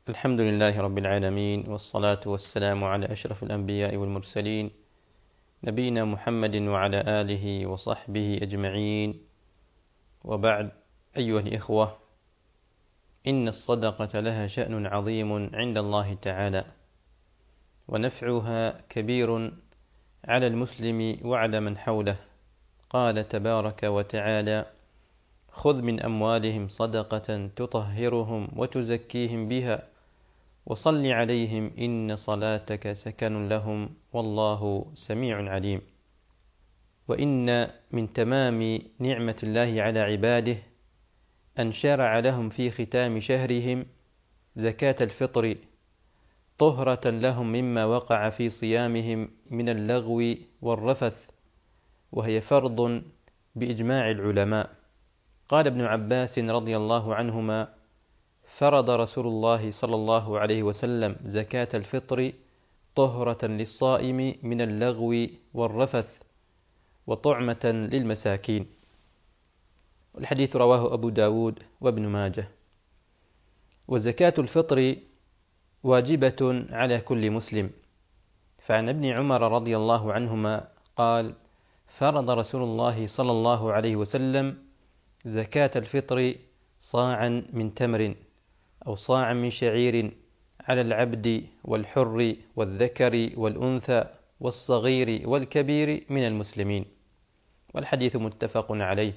الحمد لله رب العالمين، والصلاة والسلام على أشرف الأنبياء والمرسلين، نبينا محمد وعلى آله وصحبه أجمعين. وبعد، أيها الإخوة، إن الصدقة لها شأن عظيم عند الله تعالى، ونفعها كبير على المسلم وعلى من حوله. قال تبارك وتعالى: خذ من أموالهم صدقة تطهرهم وتزكيهم بها وصل عليهم إن صلاتك سكن لهم والله سميع عليم. وإن من تمام نعمة الله على عباده أن شرع لهم في ختام شهرهم زكاة الفطر طهرة لهم مما وقع في صيامهم من اللغو والرفث، وهي فرض بإجماع العلماء. قال ابن عباس رضي الله عنهما: فرض رسول الله صلى الله عليه وسلم زكاة الفطر طهرة للصائم من اللغو والرفث وطعمة للمساكين. الحديث رواه أبو داود وابن ماجه. وزكاة الفطر واجبة على كل مسلم، فعن ابن عمر رضي الله عنهما قال: فرض رسول الله صلى الله عليه وسلم زكاة الفطر صاعا من تمر أو صاعا من شعير على العبد والحر والذكر والأنثى والصغير والكبير من المسلمين. والحديث متفق عليه.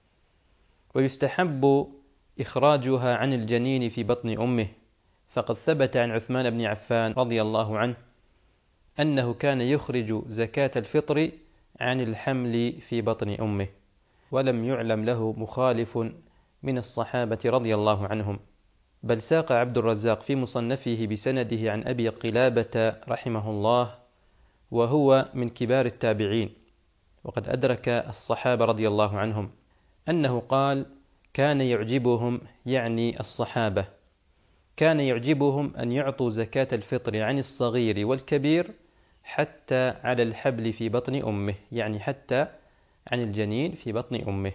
ويستحب إخراجها عن الجنين في بطن أمه، فقد ثبت عن عثمان بن عفان رضي الله عنه أنه كان يخرج زكاة الفطر عن الحمل في بطن أمه، ولم يعلم له مخالف من الصحابة رضي الله عنهم. بل ساق عبد الرزاق في مصنفه بسنده عن أبي قلابة رحمه الله، وهو من كبار التابعين وقد أدرك الصحابة رضي الله عنهم، أنه قال: كان يعجبهم، يعني الصحابة، كان يعجبهم أن يعطوا زكاة الفطر عن الصغير والكبير حتى على الحبل في بطن أمه، يعني حتى عن الجنين في بطن أمه.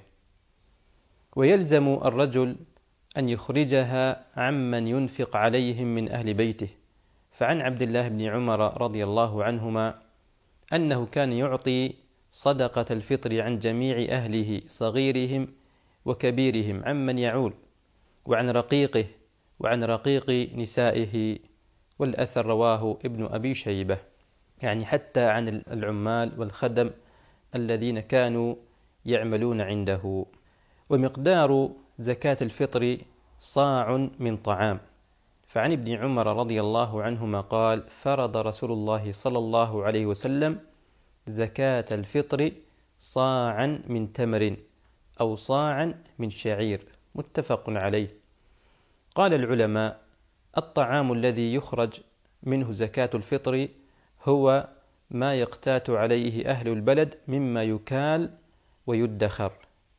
ويلزم الرجل أن يخرجها عمن ينفق عليهم من أهل بيته. فعن عبد الله بن عمر رضي الله عنهما أنه كان يعطي صدقة الفطر عن جميع أهله صغيرهم وكبيرهم عمن يعول، وعن رقيقه وعن رقيق نسائه. والأثر رواه ابن أبي شيبة، يعني حتى عن العمال والخدم الذين كانوا يعملون عنده. ومقدار زكاة الفطر صاع من طعام. فعن ابن عمر رضي الله عنهما قال: فرض رسول الله صلى الله عليه وسلم زكاة الفطر صاعا من تمر أو صاعا من شعير، متفق عليه. قال العلماء: الطعام الذي يخرج منه زكاة الفطر هو ما يقتات عليه أهل البلد مما يكال ويدخر،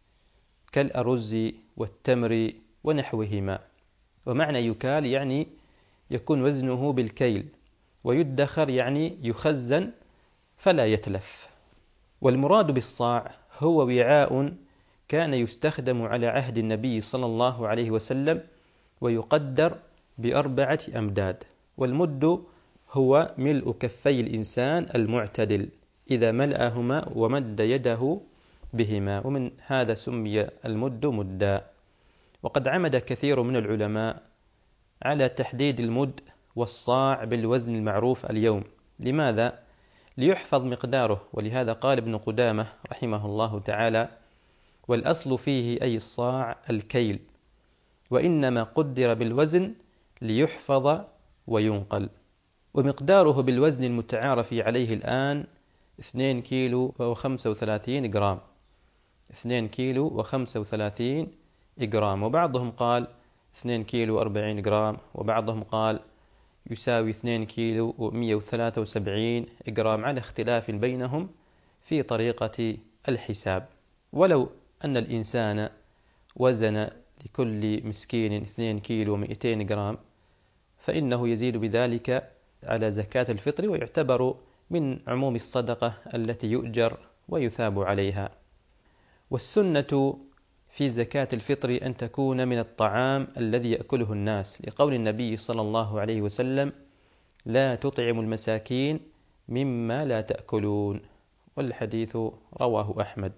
كالأرز والتمر ونحوهما. ومعنى يكال يعني يكون وزنه بالكيل، ويدخر يعني يخزن فلا يتلف. والمراد بالصاع هو وعاء كان يستخدم على عهد النبي صلى الله عليه وسلم، ويقدر ب4 أمداد. والمد هو ملء كفي الإنسان المعتدل إذا ملأهما ومد يده بهما، ومن هذا سمي المد مدا. وقد عمد كثير من العلماء على تحديد المد والصاع بالوزن المعروف اليوم. لماذا؟ ليحفظ مقداره. ولهذا قال ابن قدامة رحمه الله تعالى: والأصل فيه أي الصاع الكيل، وإنما قدر بالوزن ليحفظ وينقل. ومقداره بالوزن المتعارف عليه الآن 2 كيلو و35 جرام، 2 كيلو و35 جرام. وبعضهم قال 2 كيلو و40 جرام، وبعضهم قال يساوي 2 كيلو و173 جرام، على اختلاف بينهم في طريقة الحساب. ولو أن الإنسان وزن لكل مسكين 2 كيلو و200 جرام فإنه يزيد بذلك على زكاة الفطر، ويعتبر من عموم الصدقة التي يؤجر ويثاب عليها. والسنة في زكاة الفطر أن تكون من الطعام الذي يأكله الناس، لقول النبي صلى الله عليه وسلم: لا تطعموا المساكين مما لا تأكلون، والحديث رواه أحمد.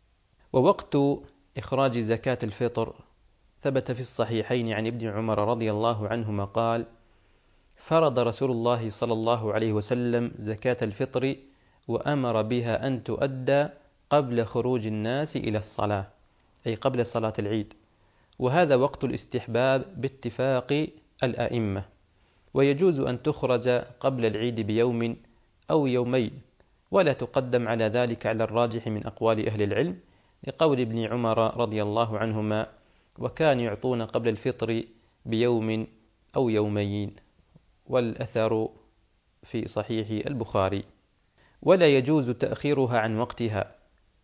ووقت إخراج زكاة الفطر ثبت في الصحيحين عن ابن عمر رضي الله عنهما قال: فرض رسول الله صلى الله عليه وسلم زكاة الفطر وأمر بها أن تؤدى قبل خروج الناس إلى الصلاة، أي قبل صلاة العيد، وهذا وقت الاستحباب باتفاق الأئمة، ويجوز أن تخرج قبل العيد بيوم أو يومين، ولا تقدم على ذلك على الراجح من أقوال أهل العلم، لقول ابن عمر رضي الله عنهما: وكانوا يعطون قبل الفطر بيوم أو يومين، والأثر في صحيح البخاري. ولا يجوز تأخيرها عن وقتها.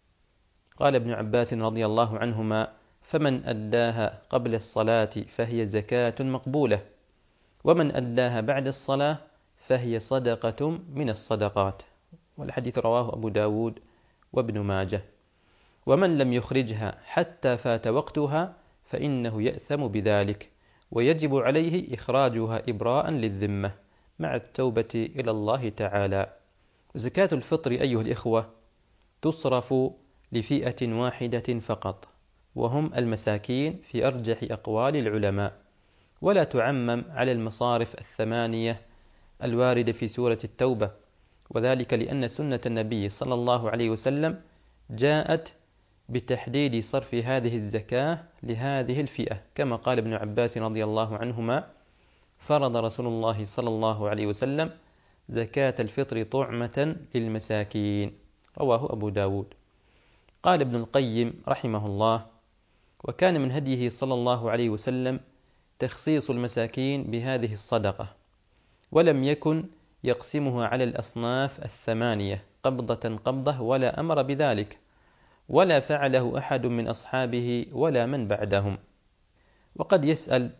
قال ابن عباس رضي الله عنهما: فمن أداها قبل الصلاة فهي زكاة مقبولة، ومن أداها بعد الصلاة فهي صدقة من الصدقات، والحديث رواه أبو داود وابن ماجه. ومن لم يخرجها حتى فات وقتها فإنه يأثم بذلك، ويجب عليه إخراجها إبراء للذمة مع التوبة إلى الله تعالى. زكاة الفطر أيها الإخوة تصرف لفئة واحدة فقط، وهم المساكين في أرجح أقوال العلماء، ولا تعمم على المصارف الثمانية الواردة في سورة التوبة، وذلك لأن سنة النبي صلى الله عليه وسلم جاءت بتحديد صرف هذه الزكاة لهذه الفئة، كما قال ابن عباس رضي الله عنهما: فرض رسول الله صلى الله عليه وسلم زكاة الفطر طعمة للمساكين، رواه أبو داود. قال ابن القيم رحمه الله: وكان من هديه صلى الله عليه وسلم تخصيص المساكين بهذه الصدقة، ولم يكن يقسمها على الأصناف الثمانية قبضة قبضة، ولا أمر بذلك، ولا فعله أحد من أصحابه ولا من بعدهم. وقد يسأل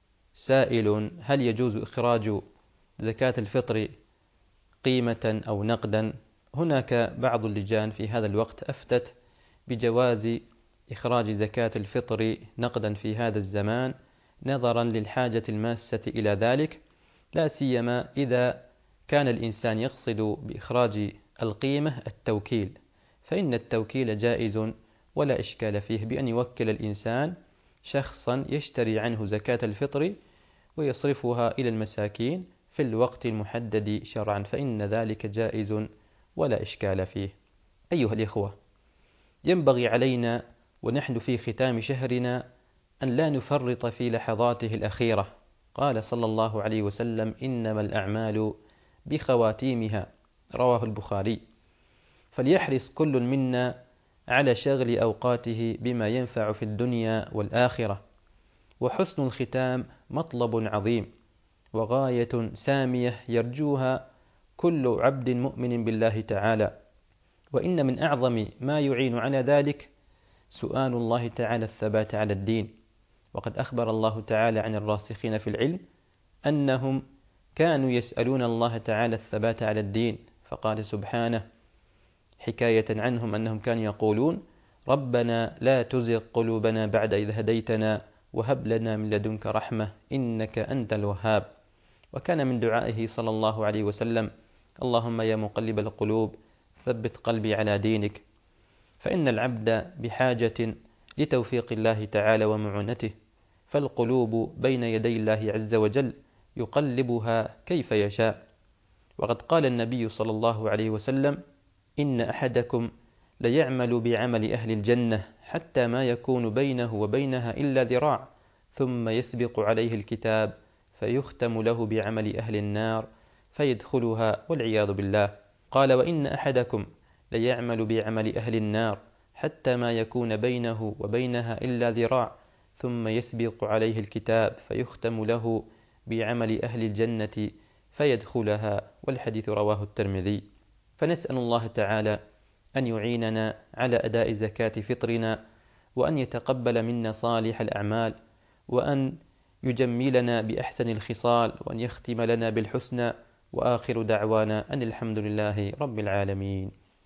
سائل: هل يجوز إخراج زكاة الفطر قيمة أو نقدا؟ هناك بعض اللجان في هذا الوقت أفتت بجواز إخراج زكاة الفطر نقدا في هذا الزمان، نظرا للحاجة الماسة إلى ذلك، لا سيما إذا كان الإنسان يقصد بإخراج القيمة التوكيل، فإن التوكيل جائز ولا إشكال فيه، بأن يوكل الإنسان شخصا يشتري عنه زكاة الفطر ويصرفها إلى المساكين في الوقت المحدد شرعا، فإن ذلك جائز ولا إشكال فيه. أيها الإخوة، ينبغي علينا ونحن في ختام شهرنا أن لا نفرط في لحظاته الأخيرة. قال صلى الله عليه وسلم: إنما الأعمال بخواتيمها، رواه البخاري. فليحرص كل منا على شغل أوقاته بما ينفع في الدنيا والآخرة، وحسن الختام مطلب عظيم وغاية سامية يرجوها كل عبد مؤمن بالله تعالى، وإن من أعظم ما يعين على ذلك سؤال الله تعالى الثبات على الدين. وقد أخبر الله تعالى عن الراسخين في العلم أنهم كانوا يسألون الله تعالى الثبات على الدين، فقال سبحانه حكاية عنهم أنهم كانوا يقولون: ربنا لا تزغ قلوبنا بعد إذ هديتنا وهب لنا من لدنك رحمة إنك أنت الوهاب. وكان من دعائه صلى الله عليه وسلم: اللهم يا مقلب القلوب ثبت قلبي على دينك. فإن العبد بحاجة لتوفيق الله تعالى ومعونته، فالقلوب بين يدي الله عز وجل يقلبها كيف يشاء. وقد قال النبي صلى الله عليه وسلم: إن أحدكم ليعمل بعمل أهل الجنة حتى ما يكون بينه وبينها إلا ذراع، ثم يسبق عليه الكتاب فيختم له بعمل أهل النار فيدخلها والعياذ بالله. قال: وإن أحدكم ليعمل بعمل أهل النار حتى ما يكون بينه وبينها إلا ذراع، ثم يسبق عليه الكتاب فيختم له بعمل أهل الجنة فيدخلها، والحديث رواه الترمذي. فنسأل الله تعالى أن يعيننا على أداء زكاة فطرنا، وأن يتقبل منا صالح الأعمال، وأن يجملنا بأحسن الخصال، وأن يختم لنا بالحسنى. وآخر دعوانا أن الحمد لله رب العالمين.